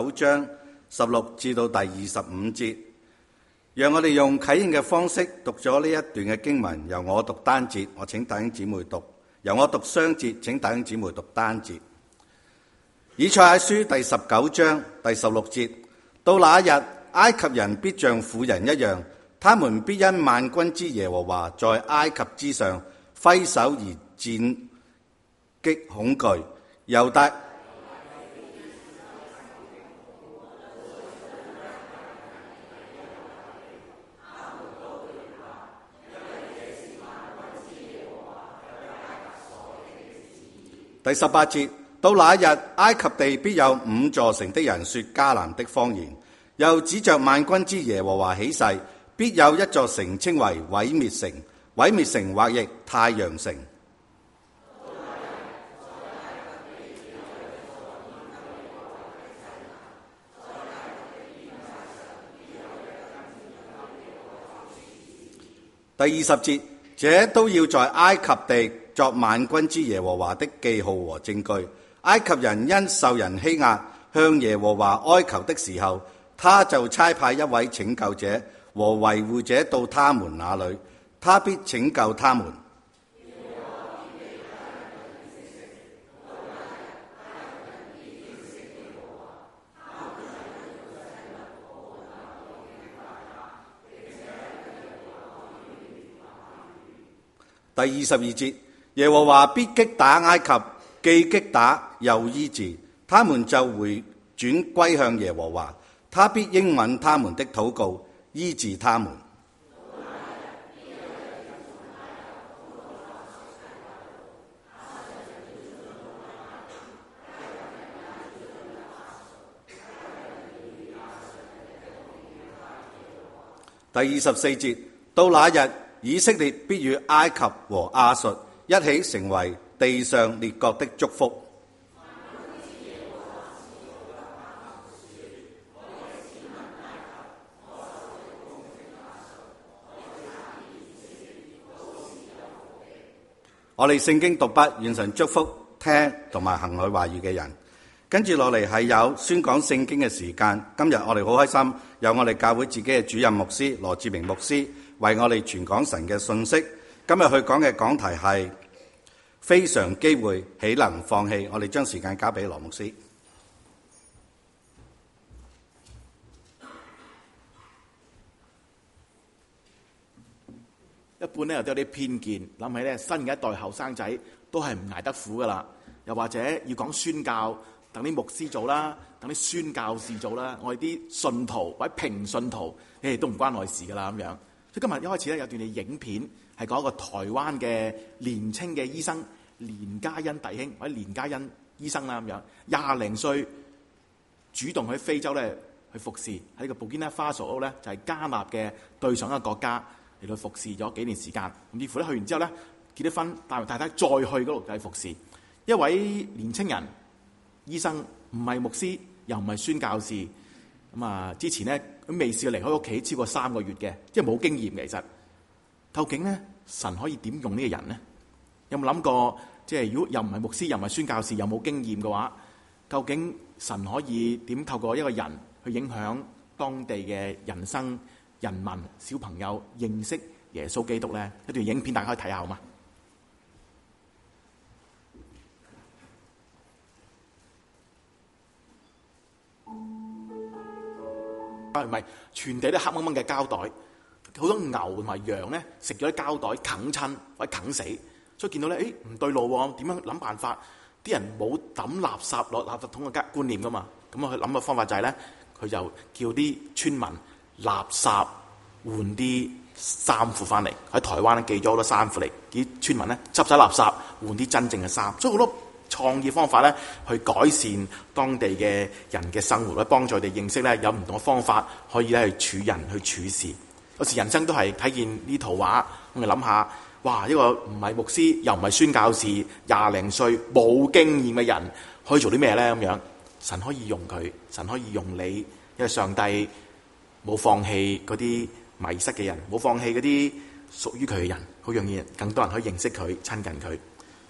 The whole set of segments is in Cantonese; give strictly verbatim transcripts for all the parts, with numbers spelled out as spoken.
九章十六至到第二十五節，讓我哋用啟應嘅方式讀咗呢一段嘅經文。由我讀單節，我請弟兄姊妹讀；由我讀雙節，請弟兄姊妹讀單節。以賽亞書第十九章第十六節：到那一日，埃及人必像婦人一樣，他們必因萬軍之耶和華在埃及之上揮手而戰擊恐懼。猶大第十八節：到那一日，埃及地必有五座城的人說迦南的方言，又指着萬軍之耶和華起誓，必有一座城稱為毀滅城，毀滅城或譯太陽城。第二十節：這都要在埃及地作萬軍之耶和華的記號和證據。埃及人因受人欺壓，向耶和華哀求的時候，他就差派一位拯救者和維護者到他們那裏，他必拯救他們。第二十二節：耶和華必擊打埃及，既擊打又醫治，他們就回轉歸向耶和華，他必應允他們的禱告，醫治他們。第二十四節：到那日，以色列必與埃及和亞述一起成為地上列國的祝福。我哋聖經讀畢，願神祝福聽同埋行佢話語嘅人。跟住落嚟係有宣講聖經嘅時間。今日我哋好開心，有我哋教會自己嘅主任牧師羅志明牧師為我哋傳講神嘅信息。今日佢講嘅講題係非常機會，豈能放棄？我哋將時間交俾羅牧師。 一般咧又都有啲偏見，諗起咧新嘅一代後生仔都係唔捱得苦噶啦，又或者要講宣教，等啲牧師做啦，等啲宣教士做啦，我哋啲信徒或者平信徒，誒都唔關我事噶啦咁樣。所以今日一開始咧有段嘅影片係講一個台灣嘅年青嘅醫生連嘉欣弟兄或者連嘉欣醫生啦咁樣，廿零歲主動去非洲咧去服侍，喺呢個布基納法索咧就係加納嘅對上一個國家嚟到服侍咗幾年時間。咁似乎咧去完之後咧結咗婚，帶埋太太再去嗰度繼續服侍。一位年青人醫生，唔係牧師又唔係宣教士，咁啊之前咧佢未試過離開屋企超過三個月嘅，即係冇經驗嘅。其實究竟咧神可以點用呢個人呢？有冇諗過？即係如果又唔係牧師又唔係宣教士又冇經驗嘅話，究竟神可以點透過一個人去影響當地嘅人生、人民、小朋友認識耶穌基督呢？一段影片大家可以睇下好嗎？啊，唔係，全地都黑掹掹嘅膠袋，好多牛同埋羊咧食咗啲膠袋啃親或者啃死，所以見到咧，誒唔對路喎，點樣諗辦法？啲人冇抌垃圾落垃圾桶嘅觀念噶嘛，咁啊佢諗嘅方法就係咧，佢就叫啲村民垃圾換啲衫褲翻嚟，喺台灣咧寄咗好多衫褲嚟，啲村民咧執晒垃圾換啲真正嘅衫，所以好多創意方法咧，去改善當地嘅人嘅生活，咧幫助佢哋認識咧有唔同嘅方法可以咧去處人去處事。有時人生都係睇見呢圖畫，我哋諗下，哇！一個唔係牧師又唔係宣教士，廿零歲冇經驗嘅人，可以做啲咩咧？咁樣神可以用佢，神可以用你，因為上帝冇放棄嗰啲迷失嘅人，冇放棄嗰啲屬於佢嘅人，好容易更多人可以認識佢、親近佢。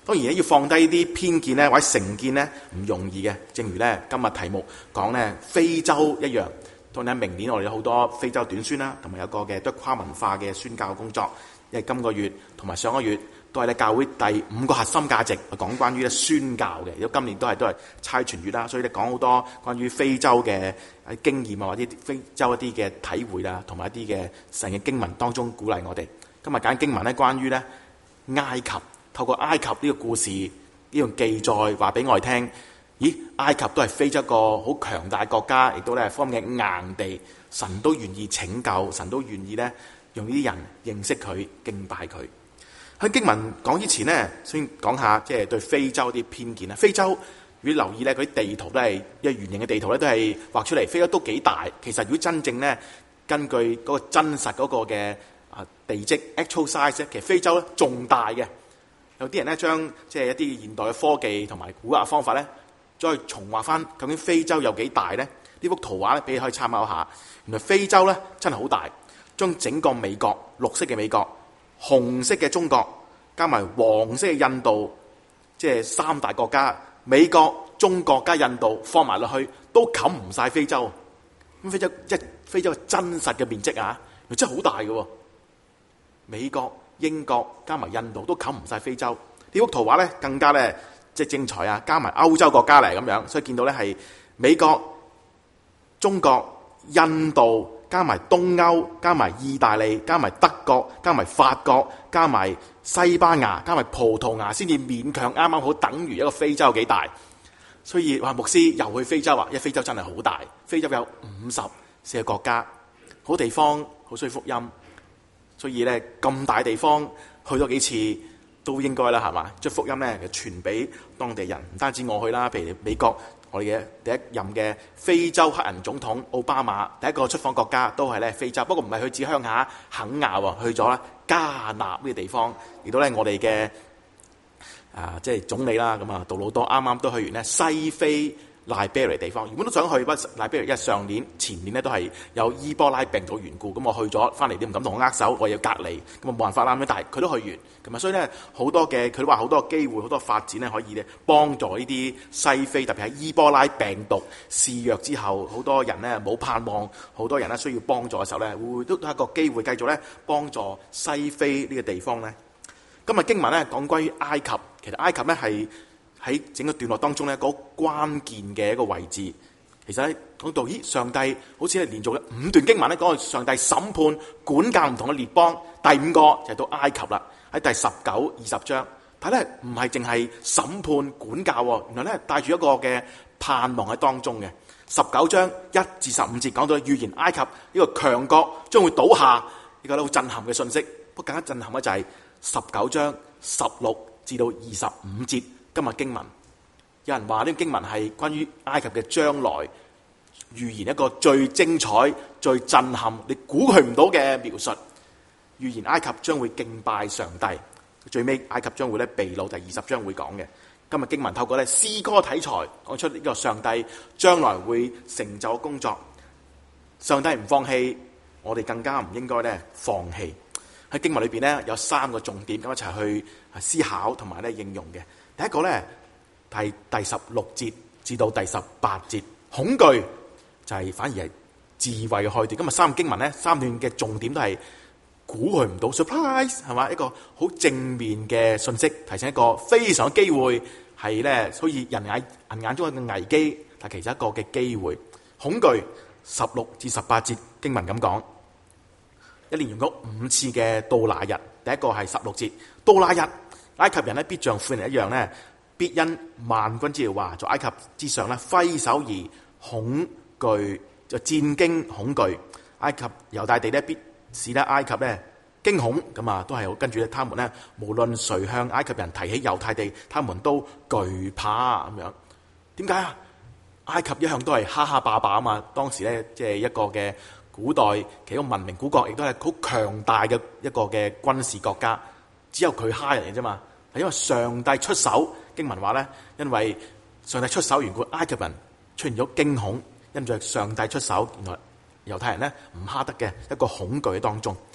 當然要放低啲偏見咧，或者成見咧，唔容易嘅。正如咧今日題目講咧非洲一樣，當然明年我哋有好多非洲短宣啦，同埋有個嘅都跨文化嘅宣教工作。因為今個月同埋上個月都係咧教會第五個核心價值，講關於咧宣教嘅。如果今年都係都係差傳月啦，所以咧講好多關於非洲嘅經驗啊，或者非洲一啲嘅體會啦，同埋一啲嘅神嘅經文當中鼓勵我哋。今日揀經文咧，關於咧埃及。透過埃及呢個故事呢個記載話俾我哋聽，咦？埃及都係非洲一個好強大國家，亦都咧方嘅硬地，神都願意拯救，神都願意咧用呢啲人認識佢、敬拜佢。喺經文講之前呢，先講下即係對非洲啲偏見啦。非洲如果留意咧，佢啲地圖都係一個圓形嘅地圖咧，都係畫出嚟。非洲都幾大，其實如果真正咧根據嗰個真實嗰個嘅啊地積 actual size 咧，其實非洲咧仲大嘅。有啲人咧將即係一啲現代嘅科技同埋估價方法咧，再重畫翻究竟非洲有幾大咧？呢幅圖畫咧，俾你可以參考下。原來非洲咧真係好大，將整個美國綠色嘅美國、紅色嘅中國加埋黃色嘅印度，即係三大國家，美國、中國加印度放埋落去都冚唔晒非洲。咁非洲即係非洲真實嘅面積啊，真係好大嘅。美國、英國加埋印度都冚唔晒非洲。呢幅圖畫咧更加咧即係精彩啊！加埋歐洲國家嚟咁樣，所以見到咧係美國、中國、印度加埋東歐加埋意大利加埋德國加埋法國加埋西班牙加埋葡萄牙先至勉強啱啱好等於一個非洲有幾大。所以話牧師又去非洲啊，因為非洲真係好大，非洲有五十四個國家，好地方，好需要福音。所以咧咁大地方去多幾次都應該啦，係嘛？將福音咧傳俾當地人，唔單止我去啦，譬如美國我哋嘅第一任嘅非洲黑人總統奧巴馬，第一個出訪國家都係咧非洲，不過唔係去自鄉下肯亞喎，去咗啦加納呢個地方，亦都咧我哋嘅啊即係總理啦，咁啊杜魯多啱啱都去完咧西非Liberia 地方，原本都想去，不過 Liberia 因為上年前年咧都係有伊波拉病毒緣故，咁我去咗翻嚟都唔敢同我握手，我要隔離，咁啊冇辦法啦。咁但係佢都去完，咁啊所以咧好多嘅佢都話好多機會，好多發展咧可以咧幫助呢啲西非，特別喺伊波拉病毒肆虐之後，好多人咧冇盼望，好多人咧需要幫助嘅時候咧，會都係一個機會繼續咧幫助西非呢個地方咧。今日經文咧講關於埃及，其實埃及咧係喺整個段落當中咧，嗰關鍵嘅一個位置，其實咧講到，咦，上帝好似係連續嘅五段經文咧，講到上帝審判管教唔同嘅列邦，第五個就係到埃及啦，喺第十九、二十章，但係咧唔係淨係審判管教，原來咧帶住一個嘅盼望喺當中嘅。十九章一至十五節講到預言埃及呢個強國將會倒下，呢個好震撼嘅信息。不過更加震撼嘅就係十九章十六至到二十五節。今日經文，有人話呢個經文係關於埃及嘅將來，預言一個最精彩、最震撼、你估佢唔到嘅描述。預言埃及將會敬拜上帝，最尾埃及將會咧被擄，第二十章會講嘅。今日經文透過咧詩歌題材講出呢個上帝將來會成就工作。上帝唔放棄，我哋更加唔應該咧放棄。喺經文裏邊咧有三個重點，咁一齊去思考同埋咧應用嘅。第一個咧係第十六節至到第十八節，恐懼就係反而係智慧嘅開端。今日三個經文咧，三段嘅重點都係估佢唔到 surprise 係嘛，一個好正面嘅信息，提醒一個非常嘅機會，係咧好似人眼人眼中一個危機，但其實一個嘅機會。恐懼十六至十八節經文咁講，一連用咗五次嘅到那日。第一個係十六節，到那日。埃及人咧必像婦人一樣咧，必因萬軍之耶和華在埃及之上咧揮手而恐懼，就戰驚恐懼。埃及猶大地咧必使咧埃及咧驚恐，咁啊都係跟住咧，他們咧無論誰向埃及人提起猶太地，他們都懼怕咁樣。點解啊？埃及一向都係蝦蝦霸霸啊嘛，當時咧即係一個嘅古代其中一個文明古國，亦都係好強大嘅一個嘅軍事國家。只有佢蝦人嘅啫嘛，係因為上帝出手。經文話咧，因為上帝出手緣故，埃及人出現咗驚恐，因着上帝出手，原來猶太人咧唔蝦得嘅一個恐懼當中。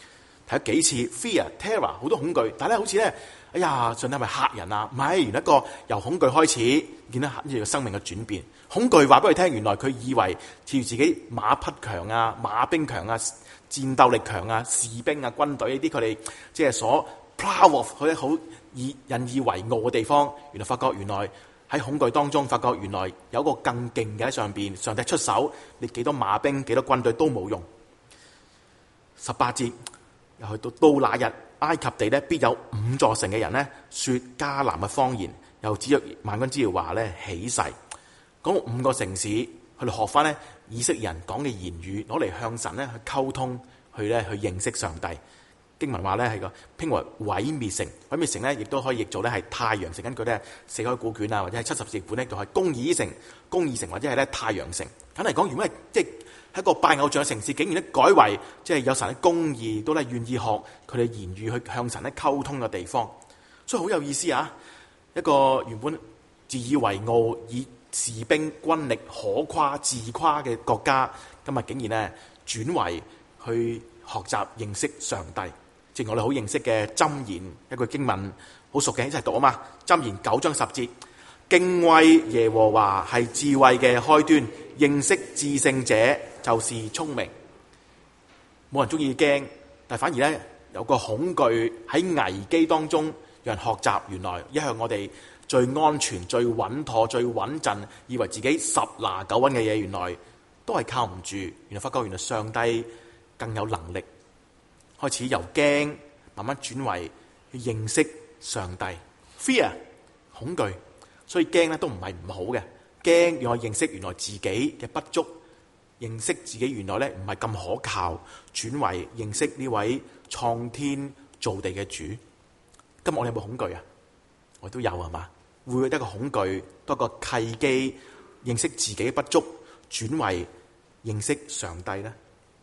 睇咗幾次 fear、terror 好多恐懼，但係咧好似咧，哎呀，上帝係咪嚇人啊？唔係，原來一個由恐懼開始，見到呢個生命嘅轉變。恐懼話俾佢聽，原來佢以為似自己馬匹強啊、馬兵強啊、戰鬥力強啊、士兵啊、軍隊呢啲佢哋即係所 proud of 佢好以引以為傲嘅地方，原來發覺原來喺恐懼當中，發覺原來有一個更勁嘅喺上邊，上帝出手，你幾多馬兵、幾多軍隊都冇用。十八節又去到到那日，埃及地咧必有五座城嘅人咧說迦南嘅方言，又指着萬軍之耶和華咧起誓。講五個城市，佢哋學翻咧以色列人講嘅言語，攞嚟向神咧去溝通，去咧去認識上帝。經文話咧係個拼為毀滅城，毀滅城咧亦都可以譯做咧係太陽城。根據咧四海古卷啊，或者係七十字本咧，就係公義城、公義城或者係咧太陽城。簡單嚟講，如果係即係一個拜偶像嘅城市，竟然咧改為即係有神嘅公義，都咧願意學佢哋言語去向神咧溝通嘅地方，所以好有意思啊！一個原本自以為傲、以士兵軍力可誇自誇嘅國家，今日竟然咧轉為去學習認識上帝。正如我哋好認識嘅箴言一句經文，好熟嘅，一齊讀啊嘛！箴言九章十節，敬畏耶和華係智慧嘅開端，認識至聖者就是聰明。冇人中意驚，但反而咧有個恐懼喺危機當中，讓人學習原來一向我哋最安全、最穩妥、最穩陣，以為自己十拿九穩嘅嘢，原來都係靠唔住。原來發覺原來上帝更有能力，開始由驚慢慢轉為去認識上帝。Fear 恐懼，所以驚咧都唔係唔好嘅。驚讓我認識原來自己嘅不足，認識自己原來咧唔係咁可靠，轉為認識呢位創天造地嘅主。今日我哋有冇恐懼啊？我都有係嘛？會唔會一個恐懼多個契機，認識自己嘅不足，轉為認識上帝呢？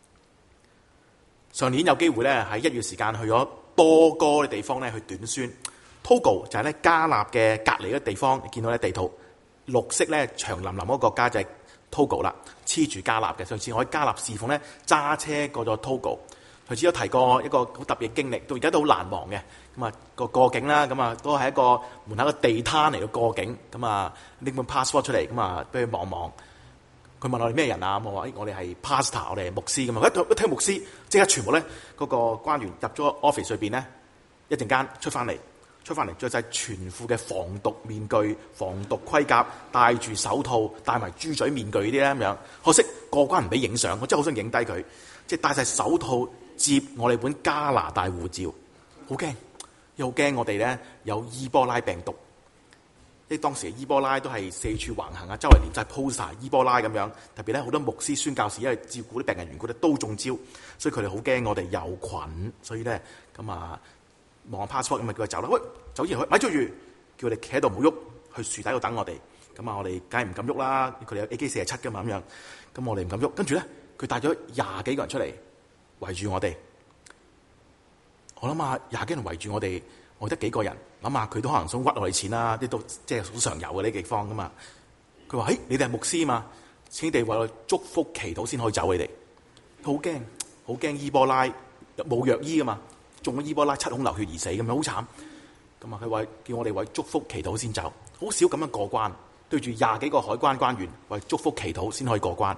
上年有機會咧喺一月時間去咗多哥嘅地方咧去短宣。Togo 就係咧加納嘅隔離嘅地方，你見到咧地圖綠色咧長林林嗰個國家就係 Togo 啦，黐住加納嘅。上次我喺加納侍奉咧揸車過咗 Togo， 上次有提過一個好特別嘅經歷，到而家都好難忘嘅。咁啊個過境啦，咁啊都係一個門口嘅地攤嚟到過境，咁啊拎本 passport 出嚟，咁啊俾佢望望。佢問我哋咩人啊？我話我哋係 pastor， 我哋係牧師咁啊。一一聽牧師，即刻全部咧嗰個關員入咗 office 裏邊咧，一陣間出翻嚟，出翻嚟着晒全副嘅防毒面具、防毒盔甲，戴住手套，戴埋豬嘴面具呢啲咧咁樣。可惜過關唔俾影相，我真係好想影低佢，即係戴晒手套接我哋本加拿大護照，好驚，又好驚我哋咧有伊波拉病毒。即係當時嘅伊波拉都係四處橫行啊，周圍連晒 poster 伊波拉咁樣，特別咧好多牧師宣教士因為照顧啲病人緣故咧都中招，所以佢哋好驚我哋有菌，所以咧咁啊望下 passport 咁咪叫佢走啦。喂，走完去咪捉住，叫佢哋企喺度唔好喐，去樹底度等我哋。咁啊我哋梗係唔敢喐啦，佢哋有 A K 四十七噶嘛咁樣，咁我哋唔敢喐。跟住咧佢帶咗廿幾個人出嚟圍住我哋，我諗下廿幾人圍住我哋。我得幾個人，諗下佢都可能想屈我哋錢啦，啲都即係好常有嘅呢地方噶嘛。佢話：，誒，你哋係牧師嘛，請你哋為我祝福祈禱先可以走。你哋好驚，好驚伊波拉冇藥醫噶嘛，中咗伊波拉七孔流血而死咁樣，好慘。咁啊，佢話叫我哋為祝福祈禱先走，好少咁樣過關，對住廿幾個海關關員為祝福祈禱先可以過關。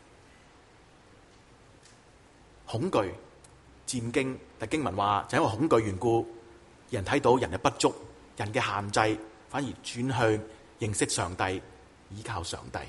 恐懼、戰驚，但經文話就因為恐懼緣故。人睇到人嘅不足，人嘅限制，反而轉向認識上帝，依靠上帝。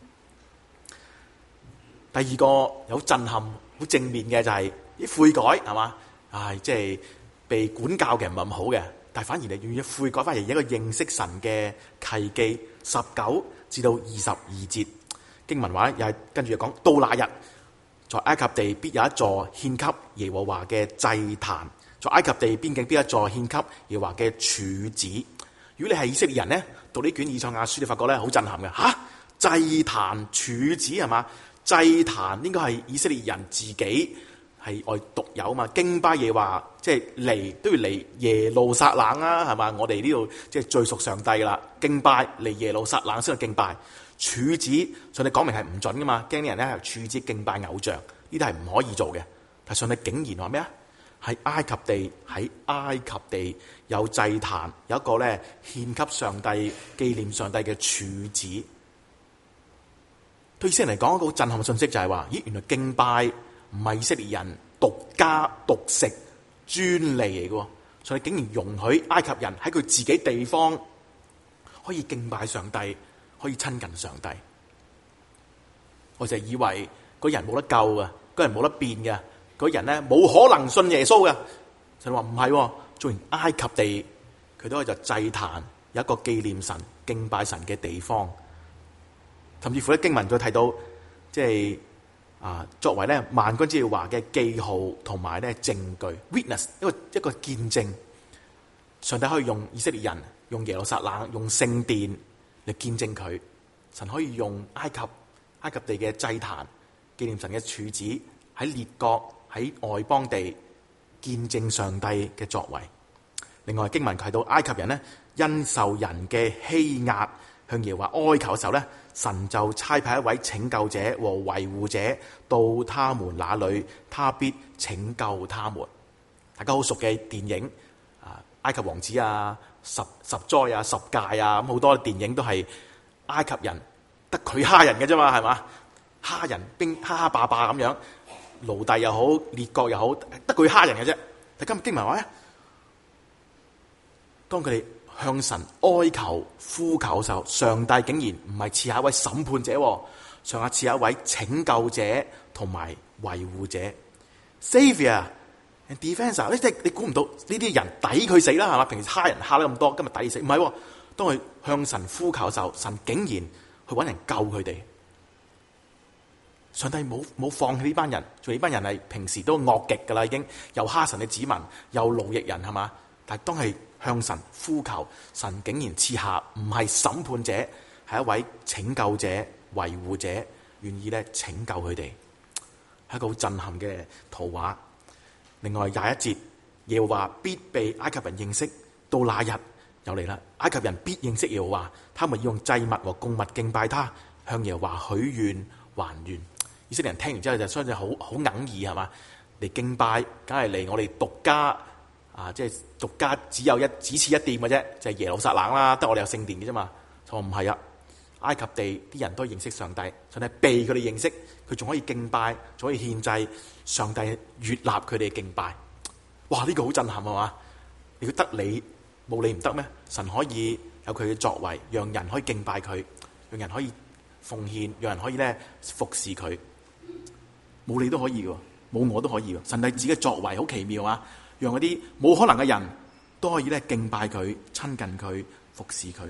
第二個有震撼、好正面嘅就係啲悔改，係嘛？唉，即係被管教嘅唔係咁好嘅，但係反而你願意悔改，反而一個認識神嘅契機。十九至到二十二節經文話，又係跟住講到那日，在埃及地必有一座獻給耶和華嘅祭壇。在埃及地邊境邊一座獻給耶和華嘅柱子。如果你係以色列人咧，讀呢卷以賽亞書，你發覺咧好震撼嘅。吓、啊，祭壇柱子係嘛？祭壇應該係以色列人自己係愛獨有嘛？敬拜耶和華，即係嚟都要嚟耶路撒冷啊，係嘛？我哋呢度即係最熟上帝啦，敬拜嚟耶路撒冷先去敬拜。柱子上帝講明係唔準噶嘛，驚啲人咧係柱子敬拜偶像，呢啲係唔可以做嘅。但上帝竟然話咩啊？ 喺埃及地，喺埃及地有祭壇，有一個咧獻給上帝、紀念上帝嘅柱子。對以色列嚟講，一個好震撼嘅信息就係話：咦，原來敬拜唔係以色列人獨家獨食專利嚟嘅，所以竟然容許埃及人喺佢自己地方可以敬拜上帝，可以親近上帝。我就以為嗰人冇得救嘅，嗰人冇得變嘅，嗰人咧冇可能信耶穌嘅。就話唔係，做完埃及地，佢都係就祭壇，有一個紀念神、敬拜神嘅地方。甚至乎咧經文再提到，即係啊，作為咧萬軍之耶和華嘅記號同埋咧證據 ，witness 一個一個見證，上帝可以用以色列人、用耶路撒冷、用聖殿嚟見證佢。神可以用埃及埃及地嘅祭壇紀念神嘅柱子，喺列國喺外邦地見證上帝嘅作為。另外經文提到埃及人咧因受人嘅欺壓，向耶和華哀求嘅時候咧，神就差派一位拯救者和維護者到他們那裏，他必拯救他們。大家好熟嘅電影啊，埃及王子啊、十十災啊、十誡啊，咁好多電影都係埃及人得佢蝦人嘅啫嘛，係嘛？蝦人兵蝦蝦霸霸咁樣，奴隸又好，列國又好，得佢蝦人嘅啫。但今日經文話咧，當佢哋向神哀求呼求嘅時候，上帝竟然唔係賜下一位審判者，上下賜下一位拯救者同埋維護者 ，Savior and Defender。你即係你估唔到呢啲人抵佢死啦，係嘛？平時蝦人蝦得咁多，今日抵死，唔係。當佢向神呼求嘅時候，神竟然去揾人救佢哋。上帝冇冇放棄呢班人，做呢班人係平時都惡極噶啦，已經又蝦神嘅子民，又奴役人，係嘛？但係當係向神呼求，神竟然賜下唔係審判者，係一位拯救者、維護者，願意咧拯救佢哋，係一個好震撼嘅圖畫。另外廿一節，耶和華必被埃及人認識，到那日又嚟啦，埃及人必認識耶和華，他們要用祭物和供物敬拜他，向耶和華許願還願。以色列人聽完之後就相信好好哽耳，係嘛？嚟敬拜，梗係嚟我哋獨家啊！即係獨家只有一只此一店嘅啫，就係耶路撒冷啦，得我哋有聖殿嘅啫嘛。就唔係啊！埃及地啲人都認識上帝，上帝被佢哋認識，佢仲可以敬拜，仲可以獻祭，上帝悅納佢哋敬拜。哇！呢個好震撼，係嘛？如果得你冇你唔得咩？神可以有佢嘅作為，讓人可以敬拜佢，讓人可以奉獻，讓人可以咧服侍佢。冇你都可以嘅，冇我都可以嘅。神帝自己嘅作為好奇妙啊！讓嗰啲冇可能嘅人都可以咧敬拜佢、親近佢、服侍佢。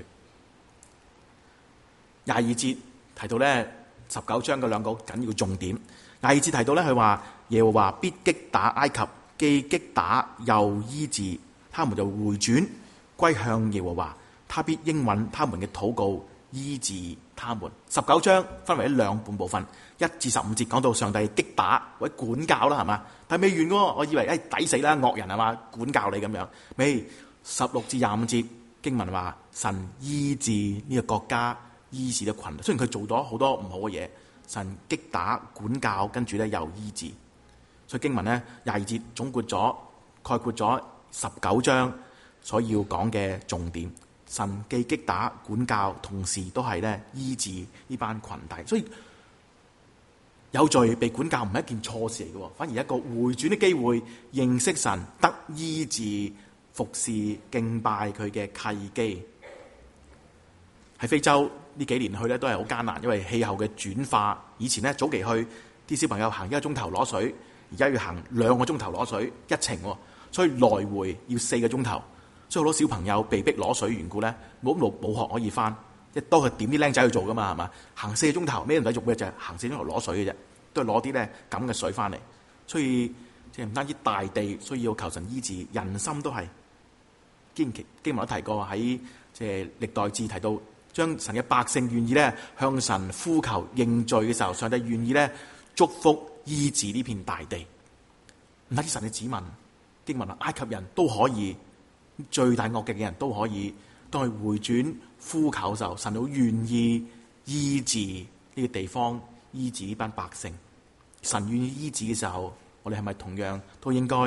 廿二節提到咧十九章嘅兩個緊要重點。廿二節提到咧，佢話耶和華必擊打埃及，既擊打又醫治，他們就回轉歸向耶和華，他必應允他們嘅禱告，醫治他們。十九章分為兩半部分，一至十五節講到上帝擊打或者管教啦，係嘛？但係未完喎，我以為誒抵死啦，惡人係嘛？管教你咁樣。未十六至廿五節經文話神醫治呢個國家，醫治嘅群。雖然佢做咗好多唔好嘅嘢，神擊打管教，跟住咧又醫治。所以經文咧廿二節總括咗概括咗十九章所要講嘅重點。神既擊打管教，同時都係咧醫治呢班群體。所以有罪被管教唔係一件錯事嚟嘅，反而一個回轉嘅機會，認識神、得醫治、服侍、敬拜佢嘅契機。喺非洲呢幾年去咧都係好艱難，因為氣候嘅轉化。以前咧早期去啲小朋友行一個鐘頭攞水，而家要行兩個鐘頭攞水一程，所以來回要四個鐘頭。所以好多小朋友被逼攞水緣故咧，冇冇冇學可以翻，即係都係點啲僆仔去做噶嘛，係嘛？行四個鐘頭咩唔使做咩，就係行四個鐘頭攞水嘅啫，都係攞啲咧咁嘅水翻嚟。所以即係唔單止大地需要求神醫治，人心都係。經經文都提過喺即係歷代志提到，將神嘅百姓願意咧向神呼求認罪嘅時候，上帝願意咧祝福醫治呢片大地。唔單止神嘅子民，經文話埃及人都可以。最大惡極嘅人都可以，當佢回轉呼求嘅時候，神好願意醫治呢個地方，醫治呢班百姓。神願意醫治嘅時候，我哋係咪同樣都應該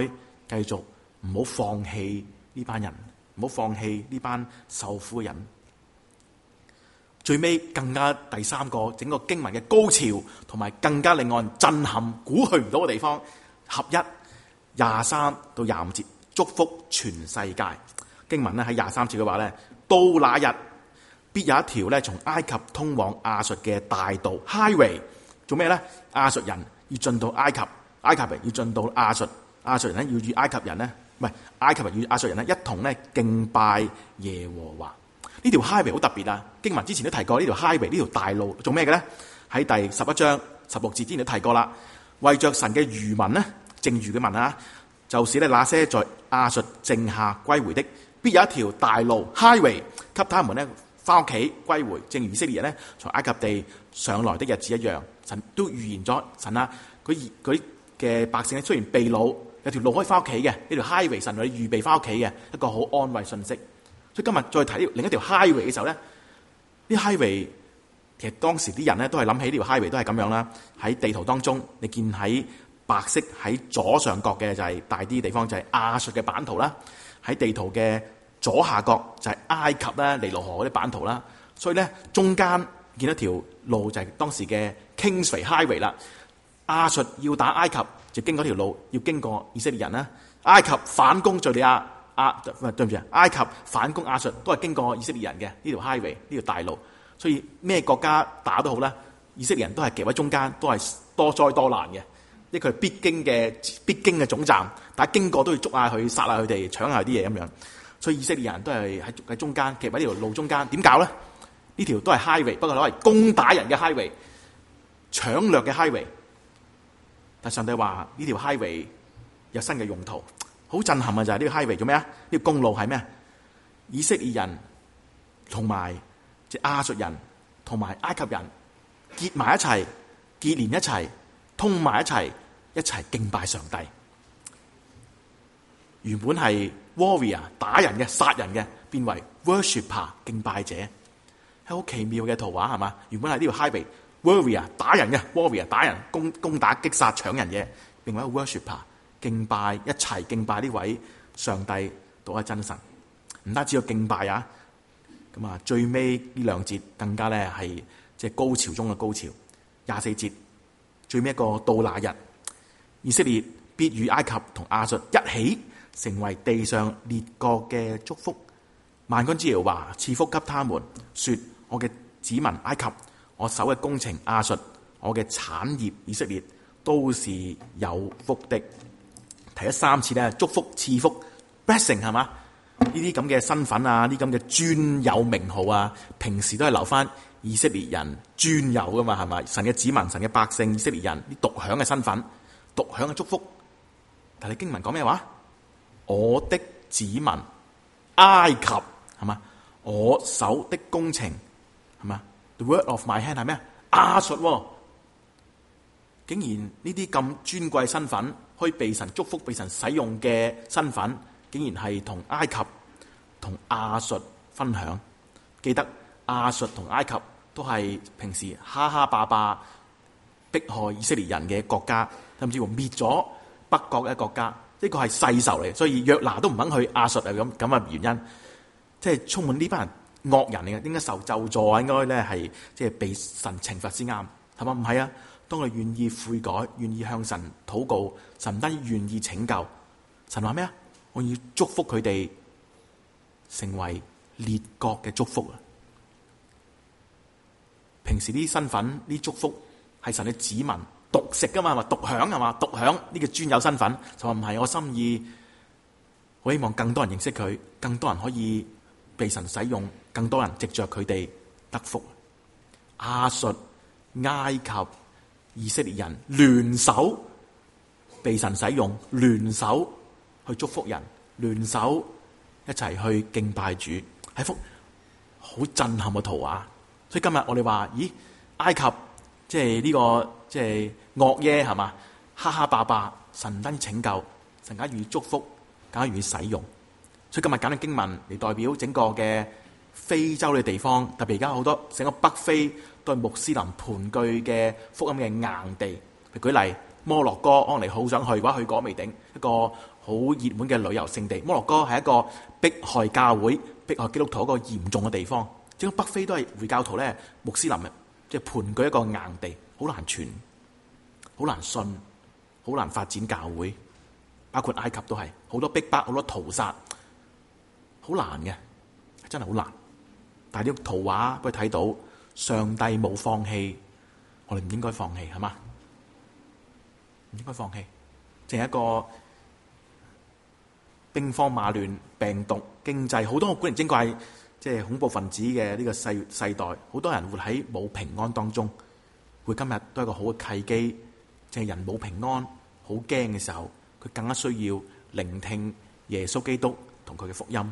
繼續唔好放棄呢班人，唔好放棄呢班受苦嘅人。最尾更加第三個整個經文嘅高潮，同埋更加令我人震撼、估去唔到嘅地方，合一廿三到廿五節，祝福全世界。經文咧喺廿三節嘅話咧，到那日必有一條咧從埃及通往亞述嘅大道 highway， 做咩咧？亞述人要進到埃及，埃及人要進到亞述，亞述人咧要與埃及人咧，唔係埃及人與亞述人咧一同咧敬拜耶和華。呢條 highway 好特別啊！經文之前都提過呢條 highway 呢條大路做咩嘅咧？喺第十一章十六節之前都提過啦。為着神嘅餘民呢，剩餘嘅民啊，就是咧那些在亞述剩下歸回的，必有一條大路 highway， 給他們咧翻屋企歸回，正如以色列人咧從埃及地上來的日子一樣。神都預言咗，神啊，佢佢嘅百姓咧雖然被擄，有條路可以翻屋企嘅，呢條 highway 神為你預備翻屋企嘅一個好安慰信息。所以今日再睇另一條 highway 嘅時候咧，呢 highway 其實當時啲人咧都係諗起呢條 highway 都係咁樣啦。喺地圖當中，你見喺白色喺左上角嘅就係大啲地方，就係亞述嘅版圖啦。喺地圖嘅左下角就係埃及啦、尼羅河嗰啲版圖啦。所以咧中間見到條路就係當時嘅 Kingsway Highway 啦。亞述要打埃及就經過條路，要經過以色列人啦。埃及反攻敍利亞。啊，對唔住啊！埃及反攻亞述都係經過以色列人嘅呢條 highway 呢條大路，所以咩國家打都好啦，以色列人都係夾喺中間，都係多災多難嘅，因為佢係必經嘅必經嘅總站，但係經過都要捉下佢、殺下佢哋、搶下啲嘢咁樣，所以以色列人都係喺喺中間夾喺呢條路中間，點搞咧？呢條都係 highway， 不過攞嚟攻打人嘅 highway， 搶掠嘅 highway。但上帝話呢條 highway 有新嘅用途。好震撼啊！就係呢個 highway 做咩啊？呢個公路係咩？以色列人同埋即係亞述人同埋埃及人結埋一齊，結連一齊，通埋一齊，一齊敬拜上帝。原本係 warrior 打人嘅、殺人嘅，變為 worshipper 敬拜者，係好奇妙嘅圖畫係嘛？原本係呢條 highway warrior 打人嘅 warrior 打人攻攻打擊殺搶人嘅，變為 worshipper。敬拜一齊敬拜呢位上帝獨一真神，唔單止要敬拜啊！咁啊，最尾呢兩節更加咧係即係高潮中嘅高潮。廿四節最尾一個到那日，以色列必與埃及同亞述一起成為地上列國嘅祝福。萬軍之耶和華賜福給他們，說：我嘅子民埃及，我手嘅工程亞述，我嘅產業以色列，都是有福的。提咗三次咧，祝福賜福 blessing 係嘛？呢啲咁嘅身份啊，呢啲咁嘅專有名號啊，平時都係留翻以色列人專有噶嘛，係咪？神嘅子民、神嘅百姓、以色列人啲獨享嘅身份、獨享嘅祝福。但係經文講咩話？我的子民埃及係嘛？我手的工程係嘛 ？The work of my hand 係咩？亞述、哦，竟然呢啲咁尊貴身份。可以被神祝福、被神使用嘅身份，竟然係同埃及、同亞述分享。記得亞述同埃及都係平時哈哈霸霸迫害以色列人嘅國家，甚至乎滅咗北國嘅國家。呢個係世仇嚟，所以約拿都唔肯去亞述啊！咁咁嘅原因，即係充滿呢班人惡人嚟嘅，應該受咒詛啊！應該咧係即係被神懲罰先啱，係嘛？唔係啊！當佢願意悔改，願意向神禱告，神唔單止願意拯救，神話咩啊？我要祝福佢哋成為列國嘅祝福啊！平時啲身份、啲祝福係神嘅子民獨食噶嘛，係嘛？獨享係嘛？獨享呢個專有身份，就話唔係我心意。我希望更多人認識佢，更多人可以被神使用，更多人藉着佢哋得福。亞述、埃及、以色列人聯手被神使用，聯手去祝福人，聯手一齊去敬拜主，係一幅好震撼嘅圖畫。所以今日我哋話，咦，埃及即係呢個即係惡耶係嘛？哈哈霸霸，神唔單止拯救，神更加願意祝福，更加願意使用。所以今日揀嘅經文嚟代表整個嘅非洲嘅地方，特別而家好多整個北非都係穆斯林盤踞嘅福音嘅硬地。譬如舉例摩洛哥，可能你好想去，或者去過未定，一個好熱門嘅旅遊勝地。摩洛哥係一個迫害教會、迫害基督徒一個嚴重嘅地方。整個北非都係回教徒咧，穆斯林即係盤踞一個硬地，好難傳，好難信，好難發展教會。包括埃及都係好多逼迫、好多屠殺，好難嘅，真係好難。但係呢幅圖畫俾佢睇到，上帝冇放棄，我哋唔應該放棄，係嘛？唔應該放棄，淨係一個兵荒馬亂、病毒、經濟好多古靈精怪，即係恐怖分子嘅呢個世世代，好多人活喺冇平安當中。會今日都係一個好嘅契機，淨係人冇平安、好驚嘅時候，佢更加需要聆聽耶穌基督同佢嘅福音。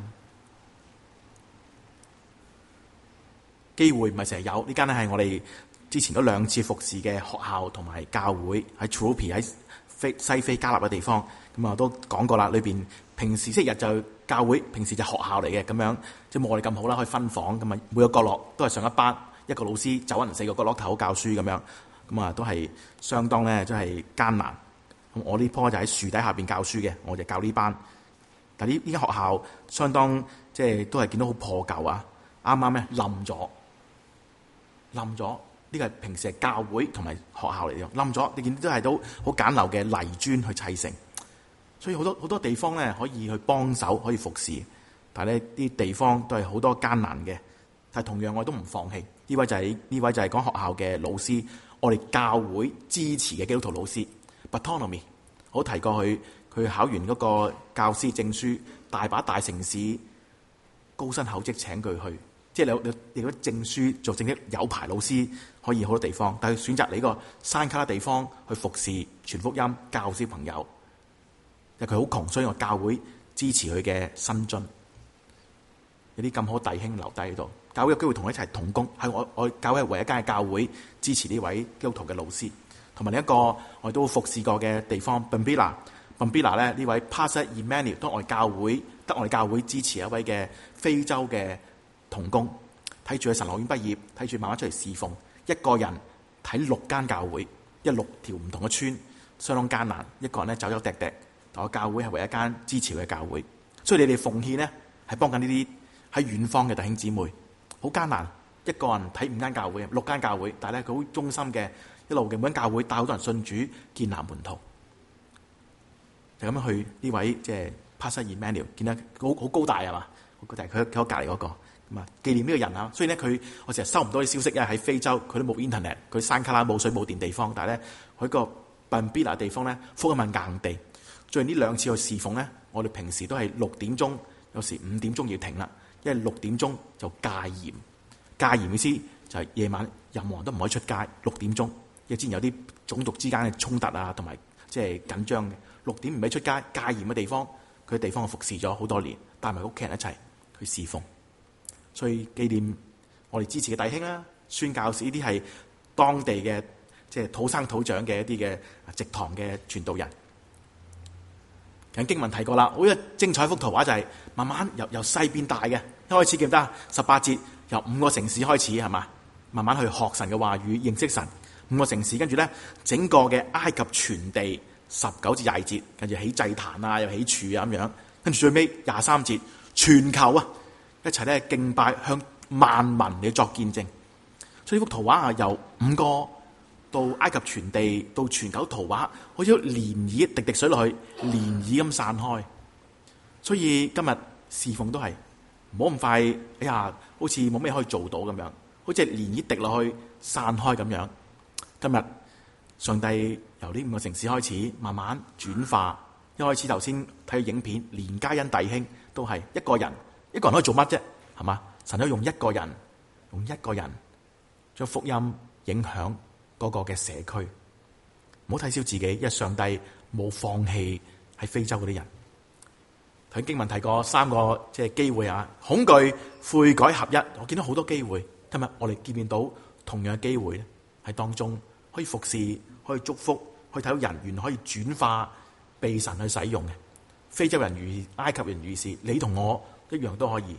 機會唔係成日有，呢間咧係我哋之前嗰兩次服侍嘅學校同埋教會，喺 Tropi 喺非西非加納嘅地方，咁啊都講過啦。裏邊平時星期日就教會，平時就學校嚟嘅，咁樣即係冇我哋咁好啦，可以分房咁啊，每個角落都係上一班，一個老師走勻四個角落頭教書咁樣，咁啊都係相當咧，真係艱難。咁我呢棵就喺樹底下邊教書嘅，我就教呢班。但係呢呢間學校相當即係都係見到好破舊啊，啱啱咧冧咗。冧咗，呢個係平時係教會同埋學校嚟嘅，冧咗。你見到都係都好簡陋嘅泥磚去砌成，所以好多好多地方咧可以去幫手，可以服侍。但係呢啲地方都係好多艱難嘅，但係同樣我都唔放棄。呢位就係呢位就係講學校嘅老師，我哋教會支持嘅基督徒老師。Bartholomew， 我提過佢，佢考完嗰個教師證書，大把大城市高薪厚職請佢去。即係你你你嗰證書做正式有牌老師可以好多地方，但係選擇你呢個山卡拉地方去服侍傳福音教小朋友，因為佢好窮，所以我教會支持佢嘅薪津。有啲咁好弟兄留低喺度，教會有機會同佢一齊同工，係我我教會係唯一間嘅教會支持呢位基督徒嘅老師，同埋另一個我都服侍過嘅地方 Benbila，Benbila 咧呢位 Pastor Emmanuel 都我哋教會得我哋教會支持一位嘅非洲嘅同工，睇住佢神學院畢業，睇住慢慢出嚟侍奉，一個人睇六間教會，一六條唔同嘅村，相當艱難。一個人咧走走趯趯，但我教會係唯一一間支持佢嘅教會。所以你哋奉獻咧係幫緊呢啲喺遠方嘅弟兄姊妹，好艱難。一個人睇五間教會，六間教會，但係咧佢好忠心嘅，一路嘅每間教會帶好多人信主，建立門徒。就咁樣去呢位即係 Pastor Emmanuel，見得好好高大係嘛？好高大，佢喺我隔離嗰個。咁啊，紀念呢個人啊，所以咧佢我成日收唔到啲消息，因為喺非洲佢都冇 internet，佢山卡拉冇水冇電地方，但係咧佢個 Benbila 地方咧福音係硬地。最近呢兩次去侍奉咧，我哋平時都係六點鐘，有時五點鐘要停啦，因為六點鐘就戒嚴。戒嚴意思就係夜晚任何人都唔可以出街。六點鐘，因為之前有啲種族之間嘅衝突啊，同埋即係緊張嘅。六點唔俾出街，戒嚴嘅地方，佢嘅地方我服侍咗好多年，帶埋屋企人一齊去侍奉。所以紀念我哋支持嘅弟兄啦，宣教士呢啲係當地嘅即係土生土長嘅一啲嘅植堂嘅傳道人。咁經文提過啦，好一精彩一幅圖畫就係慢慢由由細變大嘅。一開始記唔得十八節由五個城市開始係嘛，慢慢去學神嘅話語，認識神。五個城市跟住咧整個嘅埃及全地十九至廿二節，跟住起祭壇啊，又起柱啊咁樣，跟住最尾廿三節全球啊！一齊咧敬拜，向萬民嚟作見證。所以呢幅圖畫啊，由五個到埃及全地到全球圖畫，好似漣漪滴滴水落去，漣漪咁散開。所以今日侍奉都係唔好咁快，哎呀，好似冇咩可以做到咁樣，好似漣漪滴落去散開咁樣。今日上帝由呢五個城市開始慢慢轉化。一開始頭先睇影片，連嘉欣弟兄都係一個人。一個人可以做乜啫？係嘛？神可以用一個人，用一個人將福音影響嗰個嘅社區。唔好睇小自己，因為上帝冇放棄喺非洲嗰啲人。睇經文提過三個即係機會啊，恐懼、悔改、合一。我見到好多機會。今日我哋見面到同樣嘅機會咧，喺當中可以服侍，可以祝福，可以睇到人原來可以轉化，被神去使用嘅。非洲人如埃及人如是，你同我一樣都可以。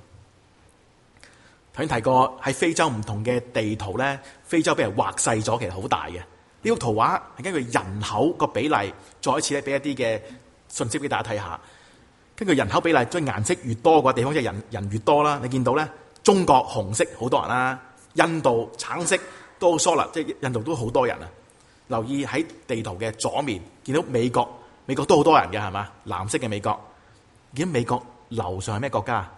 頭先提過喺非洲唔同嘅地圖咧，非洲俾人劃細咗，其實好大嘅。 呢幅圖畫係根據人口個比例，再一次咧俾一啲嘅信息俾大家睇下。根據人口比例，將顏色越多嘅地方，即係人人越多啦。你見到咧，中國紅色好多人啦，印度橙色都好疏啦，即係印度都好多人啊。留意喺地圖嘅左面，見到美國，美國都好多人嘅係嘛？藍色嘅美國，見到美國樓上係咩國家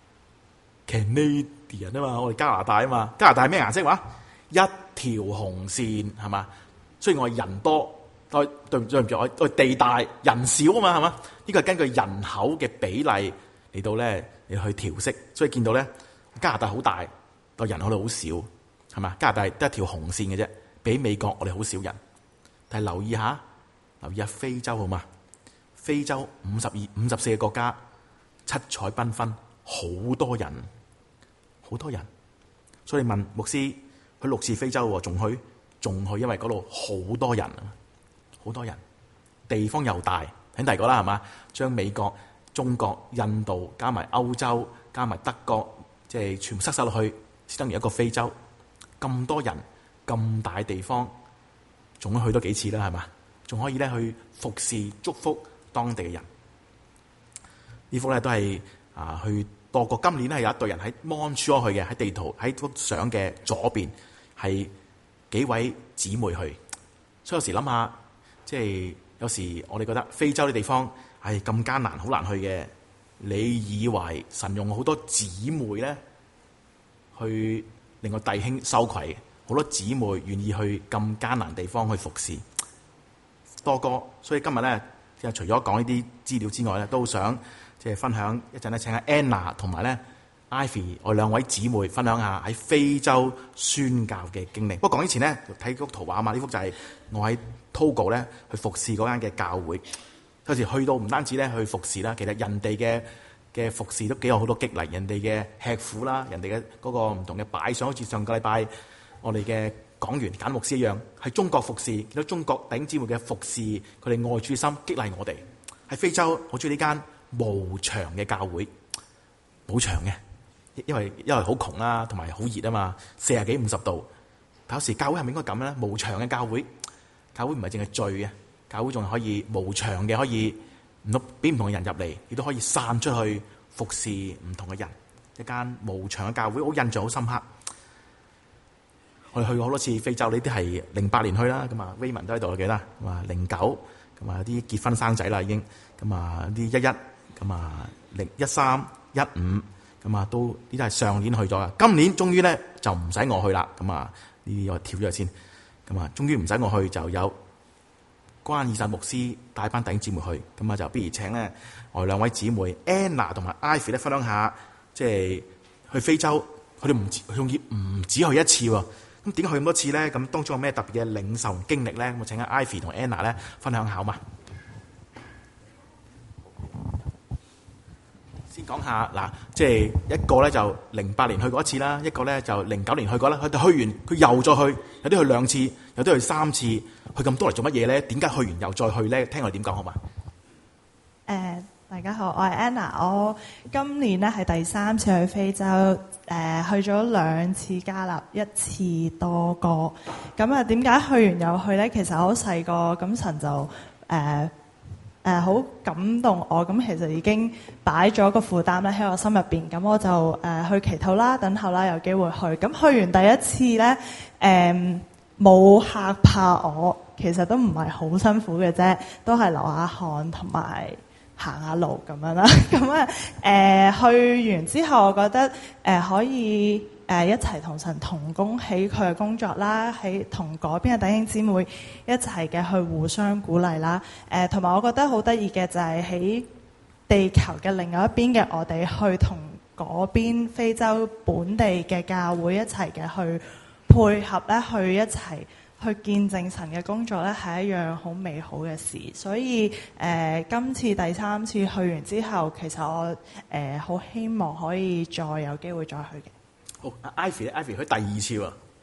？Canadian 啊嘛，我哋加拿大啊嘛，加拿大係咩顏色話？一條紅線係嘛？雖然我係人多，對對唔對唔住，我我地大人少啊嘛係嘛？呢個係根據人口嘅比例嚟到咧嚟去調色，所以見到咧加拿大好大，但人口度好少係嘛？加拿大得一條紅線嘅啫。比美國我哋好少人，但係留意下，留意下非洲好嘛？非洲五十二、五十四個國家，七彩繽紛，好多人，好多人。所以你問牧師去六次非洲，仲去仲去，因為嗰度好多人，好多人，地方又大，喺第二個啦係嘛？將美國、中國、印度加埋歐洲加埋德國，即係全部塞晒落去，先等於一個非洲。咁多人。咁大地方，仲可以去多幾次啦，係嘛？仲可以咧去服侍、祝福當地嘅人。呢幅咧都係啊，去多過今年咧係有一隊人喺 Montreal 去嘅，喺地圖喺幅相嘅左邊係幾位姊妹去。所以有時諗下，即係有時我哋覺得非洲啲地方係咁艱難，好難去嘅。你以為神用好多姊妹咧去令個弟兄羞愧？好多姊妹願意去咁艱難地方去服侍多哥，所以今日咧，即係除咗講呢啲資料之外咧，都想即係分享一陣咧，請阿 Anna 同埋咧 Ivy 我兩位姊妹分享下喺非洲宣教嘅經歷。不過講之前咧，睇幅圖畫啊嘛，呢幅就係我喺 Togo 咧去服侍嗰間嘅教會。有時去到唔單止咧去服侍啦，其實人哋嘅嘅服侍都幾有好多激勵，人哋嘅吃苦啦，人哋嘅嗰個唔同嘅擺上，好似上個禮拜。我哋嘅講員簡牧師一樣，喺中國服侍，見到中國弟兄姊妹嘅服侍，佢哋愛主心激勵我哋。喺非洲，好中意呢間無牆嘅教會，冇牆嘅，因為因為好窮啦，同埋好熱啊嘛，四十幾五十度。但有時教會係咪應該咁咧？無牆嘅教會，教會唔係淨係聚嘅，教會仲係可以無牆嘅，可以唔同俾唔同嘅人入嚟，亦都可以散出去服侍唔同嘅人。一間無牆嘅教會，我印象好深刻。我哋去過好多次非洲，呢啲係零八年去啦，咁啊 Raymond 都喺度，我記得，咁啊零九，咁啊有啲結婚生仔啦已經，咁啊啲一一，咁啊零一三一五，咁啊都呢啲係上年去咗啊，今年終於咧就唔使我去啦，咁啊呢啲我跳咗先，咁啊終於唔使我去，就有關以散牧師帶班弟兄姊妹去，咁啊就不如請咧我哋兩位姊妹 Anna 同埋 Ivy 咧分享下，即係去非洲，佢哋唔佢仲要唔止去一次喎。咁點解去咁多次咧？咁當中有咩特別嘅領受經歷咧？咁我請阿 Ivy 同 Anna 咧分享下嘛。先講下嗱，即係一個咧就零八年去過一次啦，一個咧就零九年去過啦。佢哋去完佢又再去，有啲去兩次，有啲去三次，去咁多嚟做乜嘢咧？點解去完又再去咧？聽我哋點講好嘛？ 誒、uh，大家好，我係 Anna，我今年咧係第三次去非洲，誒、呃、去咗兩次加納，一次多哥。咁啊，點解去完又去咧？其實我好細個，咁神就誒誒好感動我，咁其實已經擺咗個負擔咧喺我心入邊，咁我就誒、呃、去祈禱啦，等候啦，有機會去。咁去完第一次咧，誒、呃、冇嚇怕我，其實都唔係好辛苦嘅啫，都係流下汗同埋行下路咁樣啦，咁啊誒去完之後，我覺得誒、呃、可以誒、呃、一齊同神同工喺佢嘅工作啦，喺同嗰邊嘅弟兄姊妹一齊嘅去互相鼓勵啦。誒同埋我覺得好得意嘅就係喺地球嘅另外一邊嘅我哋去同嗰邊非洲本地嘅教會一齊嘅去配合咧，去一齊去見證神嘅工作咧，係一樣好美好嘅事。所以誒、呃，今次第三次去完之後，其實我誒好、呃、希望可以再有機會再去嘅。 好，Ivy 咧，Ivy 去第二次喎。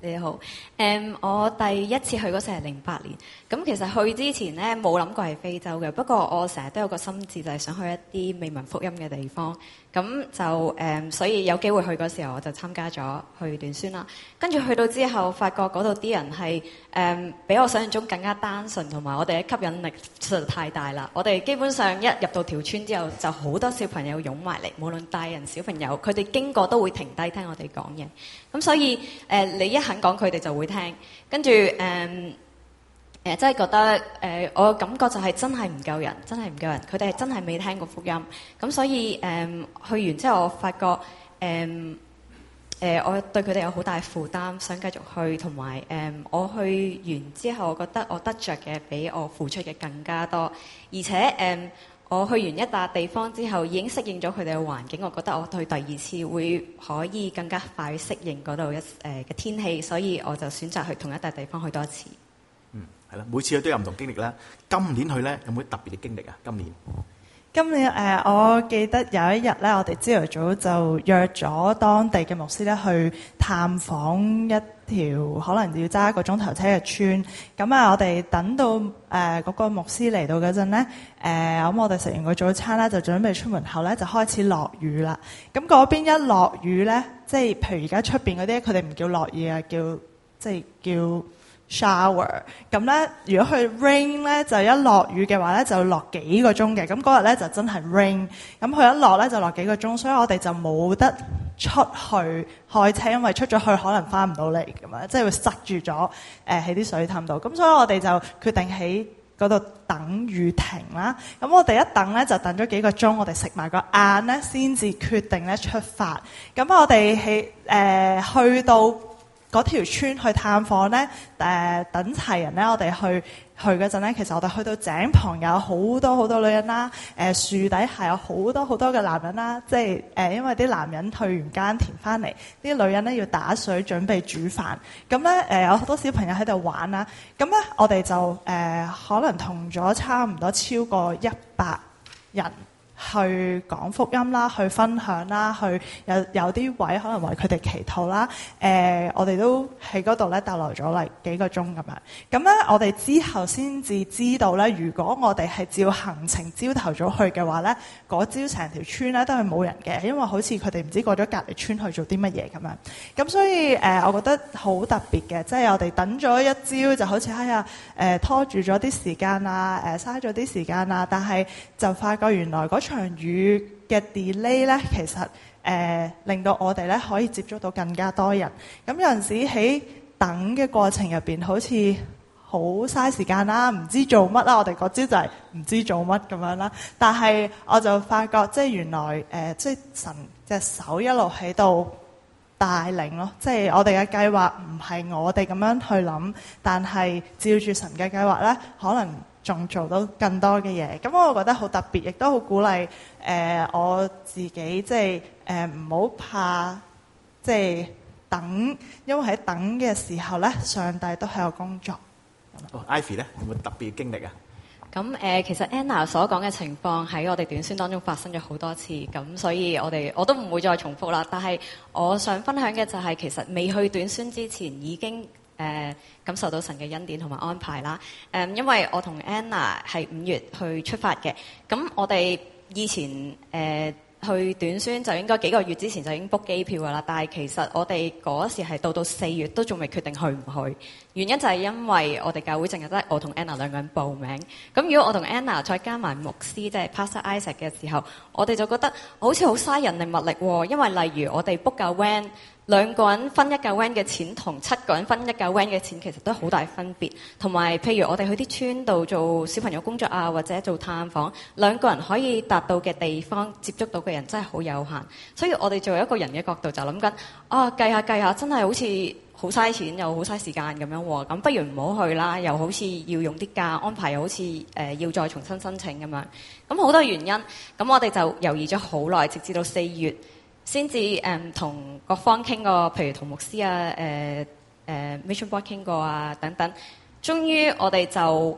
你哋好。誒、嗯，我第一次去嗰時係零八年，咁其實去之前咧冇諗過係非洲嘅，不過我成日都有個心志，就係想去一啲未聞福音嘅地方。咁就誒、嗯，所以有機會去嗰時候，我就參加咗去短宣啦。跟住去到之後，發覺嗰度啲人係誒、嗯、比我想象中更加單純，同埋我哋嘅吸引力實在太大啦。我哋基本上一入到條村之後，就好多小朋友湧埋嚟，無論大人小朋友，佢哋經過都會停低聽我哋講嘢。咁所以誒、呃，你一肯講，佢哋就會聽。跟住誒。嗯誒、呃、真係覺得誒、呃，我感覺就係真係唔夠人，真係唔夠人。佢哋係真係未聽過福音，咁所以誒、呃、去完之後，我發覺誒誒、呃呃，我對佢哋有好大負擔，想繼續去，同埋誒我去完之後，我覺得我得着嘅比我付出嘅更加多，而且誒、呃、我去完一笪地方之後，已經適應咗佢哋嘅環境，我覺得我去第二次會可以更加快適應嗰度一誒嘅天氣，所以我就選擇去同一笪地方去多一次。 係啦，每次去都有唔同經歷啦。今年去咧有冇特別嘅經歷啊？今年今年誒、呃，我記得有一日咧，我哋朝頭早就約咗當地嘅牧師咧去探訪一條可能要揸一個鐘頭車嘅村。咁啊，我哋等到誒嗰、呃那個牧師嚟到嗰陣咧，誒、呃、咁我哋食完個早餐咧，就準備出門口咧，就開始落雨啦。咁嗰邊一落雨咧，即係譬如而家出邊嗰啲，佢哋唔叫落雨啊，叫即係叫shower。咁咧，如果去 rain 咧，就一落雨嘅話咧，就落幾個鐘嘅。咁嗰日咧就真係 rain。咁佢一落咧就落幾個鐘，所以我哋就冇得出去開車，因為出咗去可能翻唔到嚟咁樣，即係會塞住咗誒喺啲水凼度。咁所以我哋就決定喺嗰度等雨停啦。咁我哋一等咧就等咗幾個鐘，我哋食埋個晏咧先至決定咧出發。咁我哋喺誒去到嗰條村去探訪咧，誒、呃、等齊人咧，我哋去去嗰陣咧，其實我哋去到井旁有好多好多女人啦，誒、呃、樹底下有好多好多嘅男人啦，即係誒、呃、因為啲男人去完耕田翻嚟，啲女人咧要打水準備煮飯，咁咧誒有好多小朋友喺度玩啦，咁咧我哋就誒、呃、可能同咗差唔多超過一百人去講福音啦，去分享啦，去有有啲位可能為佢哋祈禱啦。誒、呃，我哋都喺嗰度咧逗留咗嚟幾個鐘咁樣。咁咧，我哋之後先至知道咧，如果我哋係照行程朝頭早去嘅話咧，嗰朝成條村咧都係冇人嘅，因為好似佢哋唔知過咗隔離村去做啲乜嘢咁樣。咁所以誒、呃，我覺得好特別嘅，即係我哋等咗一朝，就好似哎呀誒拖住咗啲時間啊，誒嘥咗啲時間啊，但係就發覺原來嗰場雨嘅 delay 咧，其實誒、呃、令到我哋咧可以接觸到更加多人。咁有陣時喺等嘅過程入邊，好似好嘥時間啦，唔知做乜啦。我哋嗰朝就係唔知做乜咁樣啦。但係我就發覺，即係原來誒、呃，即係神隻手一路喺度帶領咯。即係我哋嘅計劃唔係我哋咁樣去諗，但係照住神嘅計劃咧，可能仲做到更多嘅嘢，咁我覺得好特別，亦都好鼓勵誒、呃、我自己，即係誒唔好怕，即係等，因為喺等嘅時候咧，上帝都係有工作。 哦 Ivy 咧有冇特別嘅經歷啊？ 咁誒、呃，其實 Anna 所講嘅情況喺我哋短宣當中發生咗好多次，咁所以我哋我都唔會再重複啦。但係我想分享嘅就係、是，其實未去短宣之前已經誒、呃、感受到神嘅恩典同埋安排啦。誒、呃，因為我同 Anna 係五月去出發嘅，咁我哋以前誒、呃去短宣就應該幾個月之前就已經 book 機票㗎啦，但係其實我哋嗰時係到到四月都仲未決定去唔去，原因就係因為我哋教會淨係得我同 Anna 兩個人報名，咁如果我同 Anna 再加埋牧師即係 Pastor Isaac 嘅時候，我哋就覺得好似好嘥人力物力喎，因為例如我哋 book 架 van。兩個人分一架 van 嘅錢同七個人分一架 van 嘅錢其實都好大分別，同埋譬如我哋去啲村度做小朋友工作啊，或者做探訪，兩個人可以達到嘅地方接觸到嘅人真係好有限，所以我哋作為一個人嘅角度就諗緊啊，計下計下真係好似好嘥錢又好嘥時間咁樣喎，咁不如唔好去啦，又好似要用啲假安排，又好似誒、呃、要再重新申請咁樣，咁好多原因，咁我哋就猶豫咗好耐，直至到四月。先至誒同各方傾過，譬如同牧師啊、誒誒 Mission Board 傾過啊等等，終於我哋就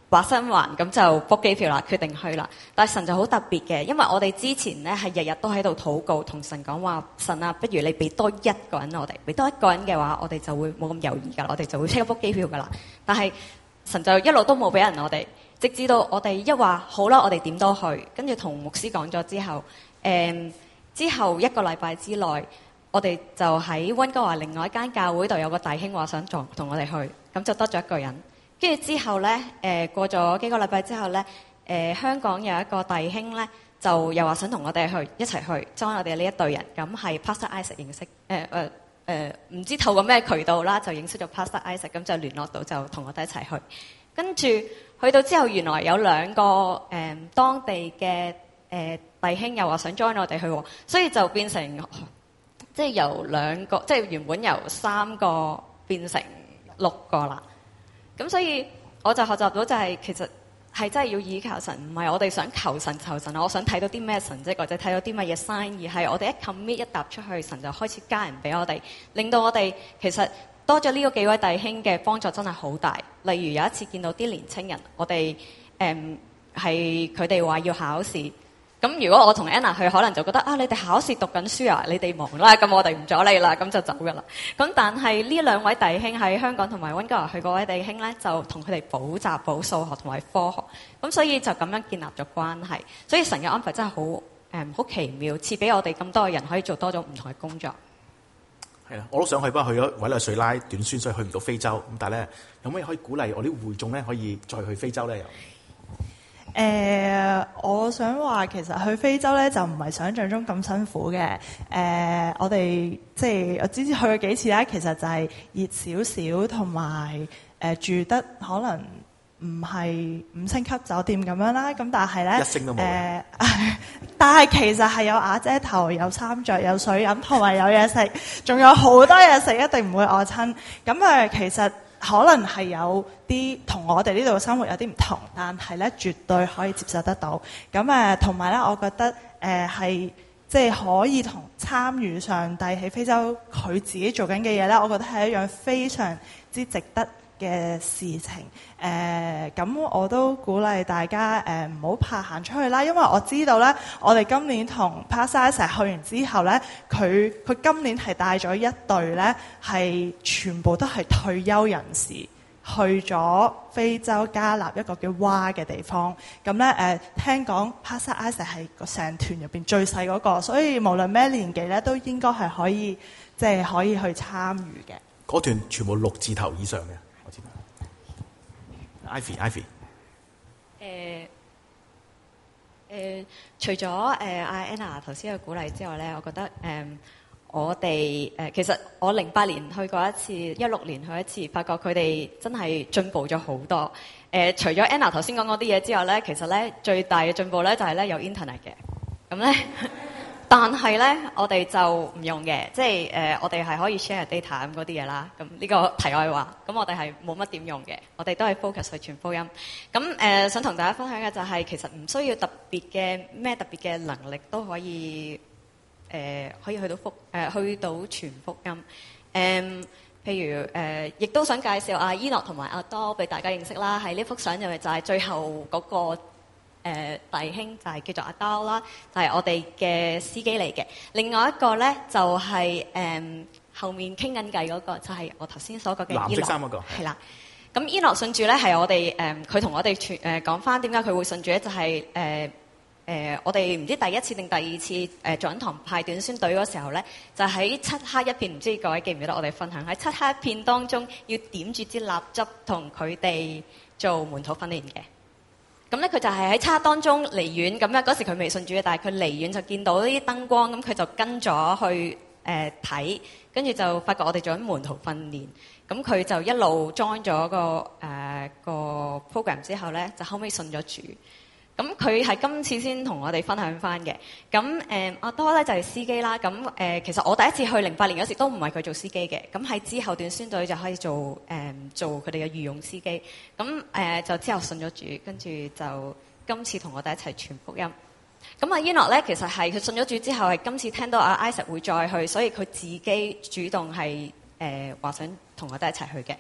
把心還，咁就 book 機票啦，決定去啦。但係神就好特別嘅，因為我哋之前咧係日日都喺度禱告，同神講話：神啊，不如你俾多一個人我哋，俾多一個人嘅話，我哋就會冇咁猶豫噶啦，我哋就會即刻 book 機票噶啦。但係神就一路都冇俾人我哋，直至到我哋一話好啦，我哋點都去，跟住同牧師講咗之後，誒、嗯、之後一個禮拜之內，我哋就喺溫哥華另外一間教會度有個弟兄話想同同我哋去，咁就得咗一個人。跟住之後咧，誒、呃、過咗幾個禮拜之後咧，誒、呃、香港有一個弟兄咧，就又話想同我哋去一齊去 join 我哋呢一隊人，咁係 Pastor Isaac 認識，誒誒誒唔知透過咩渠道啦，就認識咗 Pastor Isaac，咁就聯絡到就同我哋一齊去。跟住去到之後，原來有兩個誒、呃、當地嘅誒、呃、弟兄又話想 join 我哋去，所以就變成即係由兩個，即係原本由三個變成六個啦。咁所以我就學習到就係、是、其實係真係要依靠神，唔係我哋想求神求神，我想睇到啲咩神跡或者睇到啲乜嘢 sign，而係我哋一 commit 一踏出去，神就開始加人俾我哋，令到我哋其實多咗呢個幾位弟兄嘅幫助真係好大。例如有一次見到啲年青人，我哋誒係佢哋話要考試。咁如果我同 Anna 去，可能就覺得啊，你哋考試讀緊書啊，你哋忙啦，咁我哋唔阻你啦，咁就走噶啦。咁但係呢兩位弟兄喺香港同埋溫哥華去嗰位弟兄咧，就同佢哋補習補數學同埋科學，咁所以就咁樣建立咗關係。所以神嘅安排真係好誒好奇妙，賜俾我哋咁多嘅人可以做多種唔同嘅工作。 係啦，我都想去，不過去咗委內瑞拉短宣，所以去唔到非洲。咁但係咧，有咩可以鼓勵我啲會眾咧，可以再去非洲咧？又？ 誒、呃，我想話其實去非洲咧就唔係想像中咁辛苦嘅。誒、呃，我哋即係我之前去過幾次啦，其實就係熱少少，同埋誒住得可能唔係五星級酒店咁樣啦。咁但係咧， 一星都冇。誒、 呃，但係其實係有瓦遮頭、有衫着、有水飲，同埋有嘢食，仲有好多嘢食，一定唔會餓親。咁誒、呃，其實。可能係有啲同我哋呢度嘅生活有啲唔同，但係咧絕對可以接受得到。咁誒，同埋咧，我覺得誒係即係可以同參與上帝喺非洲佢自己做緊嘅嘢咧，我覺得係一樣非常之值得嘅事情。誒、呃，咁我都鼓勵大家誒唔好怕行出去啦，因為我知道咧，我哋今年同 Pastor 一齊去完之後咧，佢佢今年係帶咗一隊咧，係全部都係退休人士去咗非洲加納一個叫蛙嘅地方。咁咧誒，聽講 Pastor Isaac 係個成團入邊最細嗰個，所以無論咩年紀咧，都應該係可以即係、就是、可以去參與嘅。 嗰團全部六字頭以上嘅。Ivy，Ivy， 誒誒，除咗誒阿 Anna 頭先嘅鼓勵之外咧，我覺得誒、呃、我哋誒、呃、其實我零八年去過一次，一六年去一次，發覺佢哋真係進步咗好多。誒、呃，除咗 Anna 頭先講嗰啲嘢之外咧，其實咧最大嘅進步咧就係、是、咧有 internet 嘅，咁咧。但係咧，我哋就唔用嘅，即係誒、呃，我哋係可以 share data 咁嗰啲嘢啦。咁呢個題外話，咁我哋係冇乜點用嘅，我哋都係 focus 去傳福音。咁誒、呃，想同大家分享嘅就係、是，其實唔需要特別嘅咩特別嘅能力都可以誒、呃，可以去到福誒、呃，去到傳福音。誒、呃，譬如誒，亦、呃、都想介紹阿伊諾同埋阿多俾大家認識啦。喺呢幅相入面就係最後嗰、那個。誒、呃、弟兄就係叫做阿刀啦，就係、是、我哋嘅司機嚟嘅。另外一個咧就係、是、誒、呃、後面傾緊偈嗰個，就係、是、我頭先所講嘅伊諾。藍色衫嗰個係啦。咁伊諾信主咧係我哋誒佢同我哋傳誒講翻點解佢會信主咧，就係誒誒我哋唔知第一次定第二次誒、呃、做緊堂派短宣隊嗰時候咧，就喺漆黑一片，唔知各位記唔記得我哋分享喺漆黑一片當中要點住支蠟燭同佢哋做門徒訓練嘅。咁咧，佢就係喺差當中離遠咁樣，嗰時佢未信主嘅，但係佢離遠就見到呢啲燈光，咁佢就跟咗去誒睇，跟、呃、住就發覺我哋做緊門徒訓練，咁佢就一路 join 咗個誒、呃、個 program 之後咧，就後尾信咗主。咁佢係今次先同我哋分享翻嘅。咁誒阿多咧就係、是、司機啦。咁誒、呃、其實我第一次去零八年嗰時都唔係佢做司機嘅。咁喺之後短宣隊就可以做誒、呃、做佢哋嘅御用司機。咁誒、呃、就之後信咗主，跟住就今次同我哋一齊傳福音。咁阿伊諾咧其實係佢信咗主之後係今次聽到阿 Isaac 會再去，所以佢自己主動係誒話想同我哋一齊去嘅。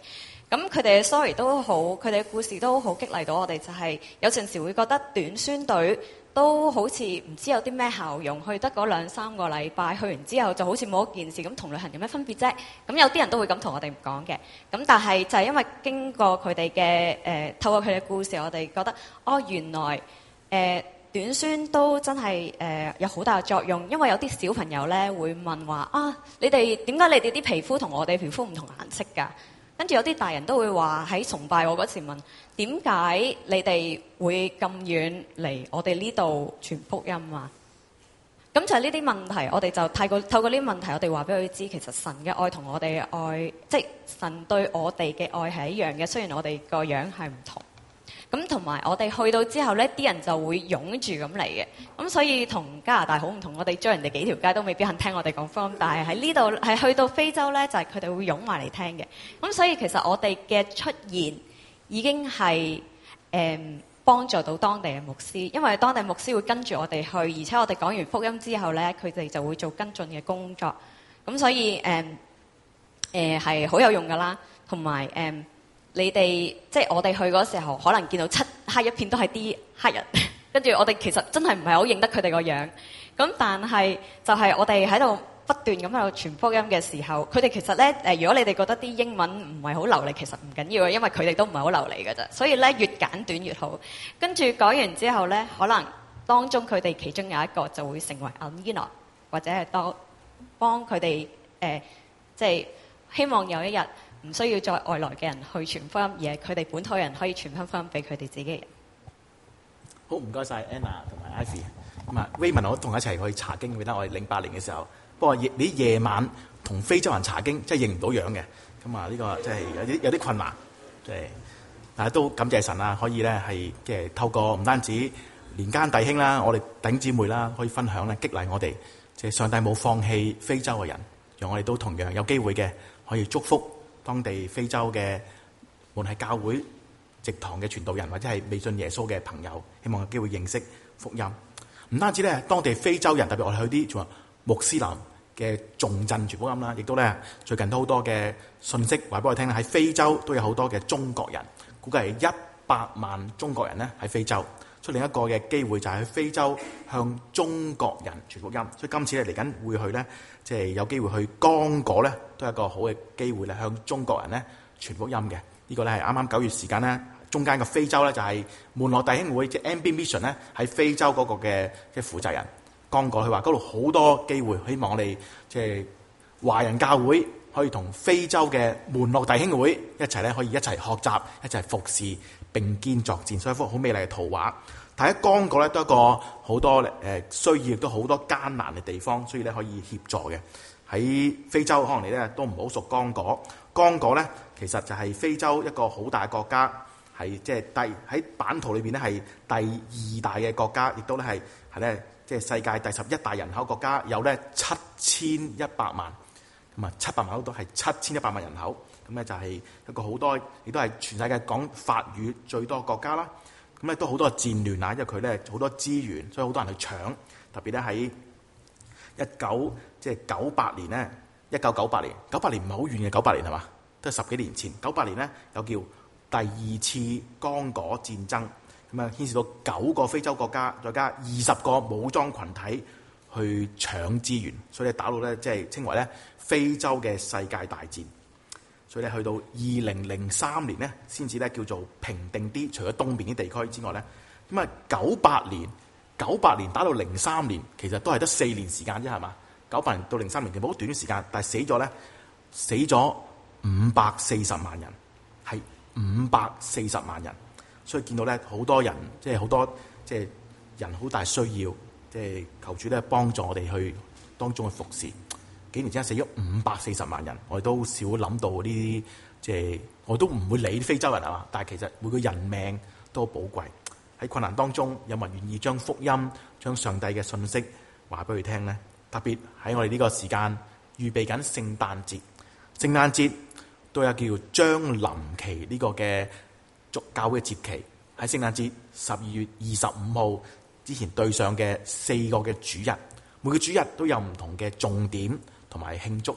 咁佢哋嘅 story 都好，佢哋嘅故事都好激勵到我哋，就係、是、有陣時會覺得短宣隊都好似唔知有啲咩效用，去得嗰兩三個禮拜，去完之後就好似冇一件事咁，同旅行有咩分別啫？咁有啲人都會咁同我哋講嘅。咁但係就係因為經過佢哋嘅誒，透過佢哋嘅故事，我哋覺得哦，原來誒、呃、短宣都真係誒、呃、有好大嘅作用，因為有啲小朋友咧會問話啊，你哋點解你哋啲皮膚同我哋皮膚唔同顏色㗎？跟住有啲大人都會話喺崇拜我嗰時問，點解你哋會咁遠嚟我哋呢度傳福音啊？咁就係呢啲問題，我哋就透過透過呢啲問題，我哋話俾佢知，其實神嘅愛同我哋嘅愛，即係神對我哋嘅愛係一樣嘅，雖然我哋個樣係唔同。咁同埋我哋去到之後呢，啲人就會湧住咁嚟嘅。咁所以同加拿大好唔同，我哋追人哋幾條街都未必肯聽我哋講福音，但係喺呢度係去到非洲呢，就係佢哋會湧埋嚟聽嘅。咁所以其實我哋嘅出現已經係誒、嗯、幫助到當地嘅牧師，因為當地牧師會跟住我哋去，而且我哋講完福音之後呢，佢哋就會做跟進嘅工作。咁所以誒誒係好有用㗎啦，同埋誒。嗯你哋即係我哋去嗰時候，可能見到漆黑一片都係啲黑人，跟住我哋其實真係唔係好認得佢哋個樣。咁但係就係我哋喺度不斷咁喺度傳福音嘅時候，佢哋其實咧誒，如果你哋覺得啲英文唔係好流利，其實唔緊要嘅，因為佢哋都唔係好流利㗎啫。所以咧越簡短越好。跟住講完之後咧，可能當中佢哋其中有一個就會成為 Alina，或者係當幫佢哋誒，即係希望有一日。唔需要再外來嘅人去傳福音，而係佢哋本土人可以傳翻福音俾佢哋自己嘅人。 好，唔該晒 Anna 同埋 Ivy。咁啊 Raymond 我同一齊去查經，記得我哋零八年嘅時候。不過夜你夜晚同非洲人查經，真係認唔到樣嘅。咁啊呢個真係有啲有啲困難。即係，但係都感謝神啦，可以咧係即係透過唔單止連間弟兄啦，我哋弟兄姊妹啦，可以分享咧激勵我哋，即係上帝冇放棄非洲嘅人，讓我哋都同樣有機會嘅可以祝福。當地非洲嘅，無論係教會、植堂嘅傳道人，或者係未信耶穌嘅朋友，希望有機會認識福音。唔單止咧，當地非洲人，特別我哋去啲仲有穆斯林嘅重鎮傳福音啦，亦都咧最近都好多嘅信息話俾我聽咧，喺非洲都有好多嘅中國人，估計係一百萬中國人咧喺非洲。所以另一個嘅機會就係喺非洲向中國人傳福音。所以今次咧嚟緊會去咧，即係有機會去剛果咧，都係一個好嘅機會咧，向中國人咧傳福音嘅。呢個咧係啱啱九月時間咧，中間嘅非洲咧就係門羅弟兄會即係 M B Mission 咧喺非洲嗰個嘅即係負責人剛果，佢話嗰度好多機會，希望我哋即係華人教會可以同非洲嘅門羅弟兄會一齊咧，可以一齊學習，一齊服侍。並肩作戰，所以一幅好美麗嘅圖畫。但喺剛果咧，都係一個好多誒需要，亦都好多艱難嘅地方，所以咧可以協助嘅。喺非洲，可能你咧都唔好熟剛果。剛果咧，其實就係非洲一個好大嘅國家，係即係第喺版圖裏邊咧係第二大嘅國家，亦都咧係係咧即係世界第十一大人口國家，有咧七千一百萬，咁啊七百萬都係七千一百萬人口。咁咧就係一個好多，亦都係全世界講法語最多國家啦。咁咧都好多戰亂啊，因為佢咧好多資源，所以好多人去搶。特別咧喺一九即係九八年咧，一九九八年，九八年唔係好遠嘅，九八年係嘛？都係十幾年前。九八年咧有叫第二次剛果戰爭，咁啊牽涉到九個非洲國家，再加二十個武裝群體去搶資源，所以咧打到咧即係稱為咧非洲嘅世界大戰。所以咧，去到二零零三年咧，先至咧叫做平定啲。除咗東邊啲地區之外咧，咁啊九八年、九八年打到零三年，其實都係得四年時間啫，係嘛？九八年到零三年其實好短時間，但係死咗咧，死咗五百四十萬人，係五百四十萬人。所以見到咧，好多人即係好多即係人好大需要，即係求主咧幫助我哋去當中去服侍。幾年之間死咗五百四十萬人，我哋都少諗到呢啲，即係我都唔會理非洲人係嘛，但係其實每個人命都好寶貴。喺困難當中，有冇人願意將福音、將上帝嘅信息話俾佢聽呢？特別喺我哋呢個時間預備緊聖誕節，聖誕節都有叫將臨期呢個嘅教會嘅節期。喺聖誕節十二月二十五號之前對上嘅四個嘅主日，每個主日都有唔同嘅重點同埋慶祝。咁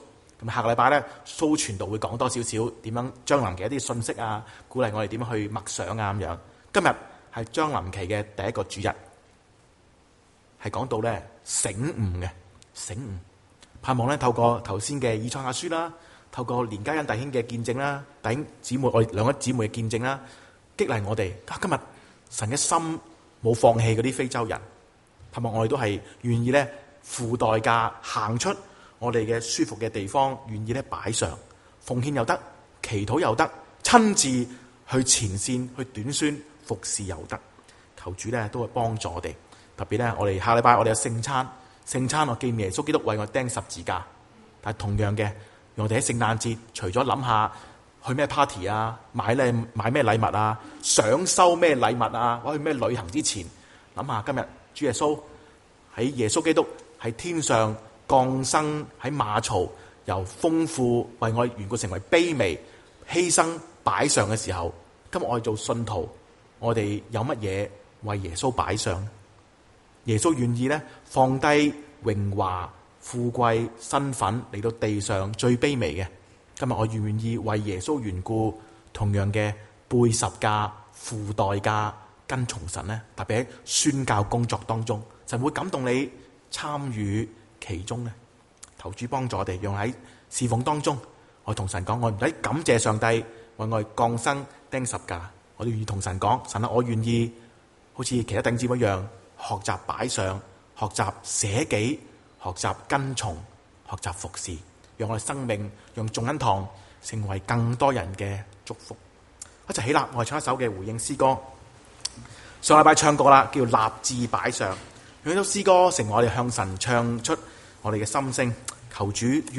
咁下個禮拜咧，蘇傳道會講多少少點樣將臨期一啲信息啊，鼓勵我哋點樣去默想啊咁樣。今日係將臨期嘅第一個主日，係講到咧醒悟嘅醒悟，盼望咧透過頭先嘅以賽亞書啦，透過連家欣弟兄嘅見證啦，弟兄姊妹我哋兩位姊妹嘅見證啦，激勵我哋。今日神嘅心冇放棄嗰啲非洲人，盼望我哋都係願意咧付代價行出我哋嘅舒服嘅地方，願意咧擺上奉獻又得，祈禱又得，親自去前線去短宣服侍又得。求主咧都會幫助我哋，特別咧我哋下禮拜我哋有聖餐，聖餐我記念耶穌基督為我釘十字架，但係同樣嘅，我哋喺聖誕節除咗諗下去咩 party 啊，買咧買咩禮物啊，想收咩禮物啊，或者去咩旅行之前，諗下今日主耶穌喺耶穌基督喺天上降生喺馬槽，由豐富為我緣故成為卑微，犧牲擺上嘅時候，今日我哋做信徒，我哋有乜嘢為耶穌擺上？耶穌願意咧放低榮華富貴身份嚟到地上最卑微嘅。今日我願唔願意為耶穌緣故，同樣嘅背十架付代價跟從神呢？特別喺宣教工作當中，神會感動你參與其中呢？求主幫助我哋，讓喺侍奉當中，我同神講，我唔使感謝上帝為我哋降生釘十架，我哋願意同神講，神啊，我願意好似其他弟兄一樣，學習擺上，學習捨己，學習跟從，學習服侍，讓我哋生命，讓眾恩堂成為更多人嘅祝福。一齊起立，我哋唱一首嘅回應詩歌。上禮拜唱過啦，叫立志擺上，讓呢首詩歌成為我哋向神唱出我哋嘅心聲，求主